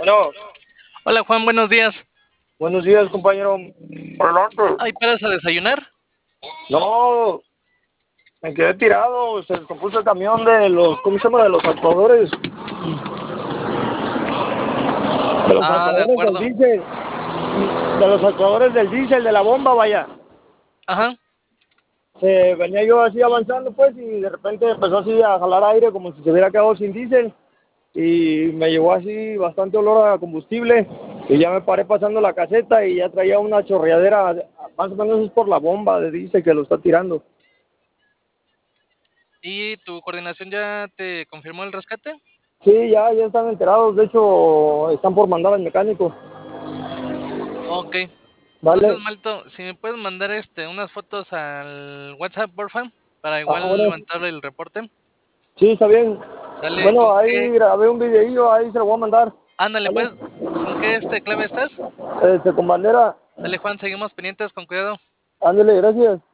Bueno, Hola Juan, buenos días. buenos días, compañero. Adelante. ¿Hay paras a desayunar? No, me quedé tirado. Se descompuso el camión de los, ¿cómo se llama? De los actuadores. De los Ah, de actuadores del acuerdo. diésel. De los actuadores del diésel, de la bomba, vaya. Ajá. Venía yo así avanzando, pues, y de repente empezó así a jalar aire como si se hubiera quedado sin diésel. Y me llegó así bastante olor a combustible. Y ya me paré pasando la caseta y ya traía una chorreadera. Más o menos es por la bomba de diésel que lo está tirando. ¿Y tu coordinación ya te confirmó el rescate? Sí, ya están enterados. De hecho, están por mandar al mecánico. Ok. Entonces, Vale. Malto, si me puedes mandar unas fotos al WhatsApp, porfa, para igual Ahora, levantarle el reporte. sí, está bien. Sale, Bueno, ¿con ahí qué? grabé un videillo, ahí se lo voy a mandar. Ándale, ¿Vale? pues, ¿con qué clave estás? Con bandera. Sale, Juan, seguimos pendientes, con cuidado. Ándale, gracias.